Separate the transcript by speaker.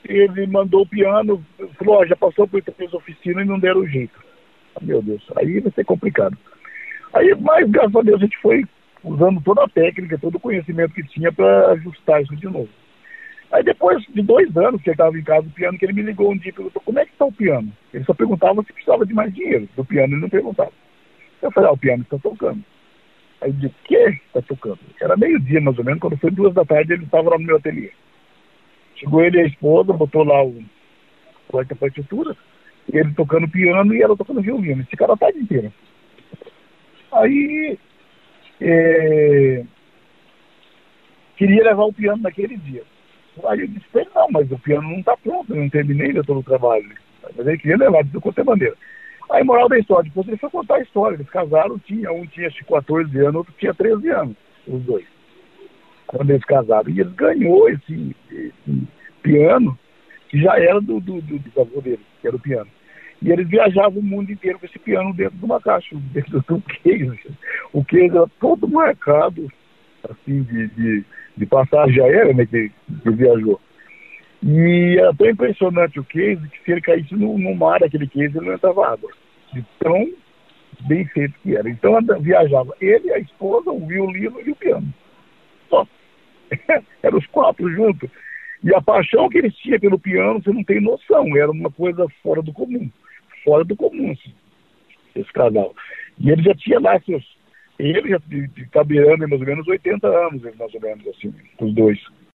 Speaker 1: ele mandou o piano, falou, ó, já passou por 3 oficinas e não deram jeito. Meu Deus, aí vai ser complicado. Aí, mas graças a Deus a gente foi usando toda a técnica, todo o conhecimento que tinha para ajustar isso de novo. Aí depois de 2 anos que ele estava em casa do piano, que ele me ligou um dia e perguntou, como é que está o piano? Ele só perguntava se precisava de mais dinheiro. Do piano ele não perguntava. Eu falei, o piano está tocando. Aí ele disse, o que está tocando? Era meio-dia mais ou menos, quando foi 2 da tarde ele estava lá no meu ateliê. Chegou ele e a esposa, botou lá o partitura, ele tocando piano e ela tocando violino. Esse cara a tarde inteira. Aí queria levar o piano naquele dia. Aí eu disse pra ele, não, mas o piano não está pronto, eu não terminei ainda todo o trabalho. Mas ele queria levar, de qualquer maneira. Aí, moral da história, depois ele foi contar a história, eles casaram, um tinha acho, 14 anos, outro tinha 13 anos, os dois, quando eles casaram. E ele ganhou esse piano, que já era do avô dele, que era o piano. E eles viajavam o mundo inteiro com esse piano dentro de uma caixa, dentro de um case. O case era todo marcado, assim, de passagem aérea, né, que viajou. E era tão impressionante o case que se ele caísse no mar, aquele case, ele não entrava água. De tão bem feito que era. Então viajava ele, a esposa, o violino e o piano. Só. Eram os 4 juntos. E a paixão que eles tinham pelo piano, você não tem noção. Era uma coisa fora do comum. Fora do comum, assim, esse casal. E ele já tinha lá seus... Ele já está beirando mais ou menos 80 anos, mais ou menos, assim, os dois.